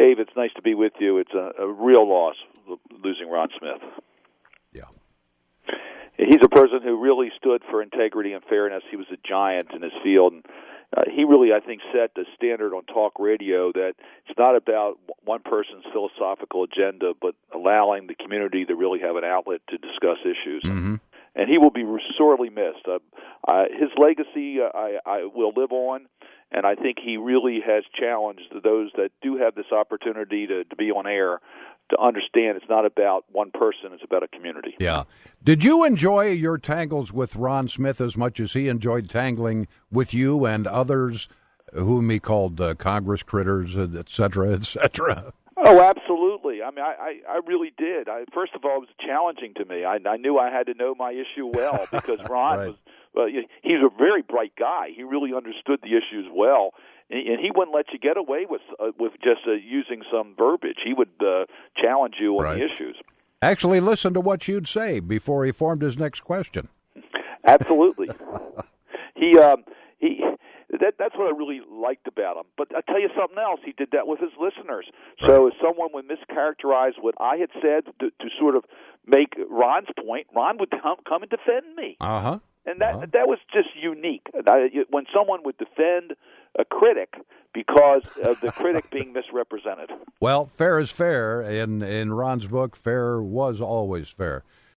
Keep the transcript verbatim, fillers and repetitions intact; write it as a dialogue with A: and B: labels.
A: Dave, it's nice to be with you. It's a, a real loss losing Ron Smith.
B: Yeah.
A: He's a person who really stood for integrity and fairness. He was a giant in his field. And, uh, he really, I think, set the standard on talk radio that it's not about one person's philosophical agenda, but allowing the community to really have an outlet to discuss issues.
B: Mm-hmm.
A: And he will be sorely missed. Uh, uh, his legacy uh, I, I will live on, and I think he really has challenged those that do have this opportunity to, to be on air to understand it's not about one person, it's about a community.
B: Yeah. Did you enjoy your tangles with Ron Smith as much as he enjoyed tangling with you and others whom he called uh, Congress critters, et cetera, et cetera?
A: Oh, absolutely. I mean, I, I, I really did. I, first of all, it was challenging to me. I, I knew I had to know my issue well because Ron
B: right.
A: was well, he's a very bright guy. He really understood the issues well, and, and he wouldn't let you get away with uh, with just uh, using some verbiage. He would uh, challenge you on
B: right.
A: the issues.
B: Actually, listen to what you'd say before he formed his next question.
A: Absolutely. he um, he. That, that's what I really liked about him. But I'll tell you something else. He did that with his listeners. Right. So if someone would mischaracterize what I had said to, to sort of make Ron's point, Ron would come, come and defend me.
B: Uh-huh.
A: And that
B: uh-huh.
A: that was just unique. When someone would defend a critic because of the critic being misrepresented.
B: Well, fair is fair. In, in Ron's book, fair was always fair.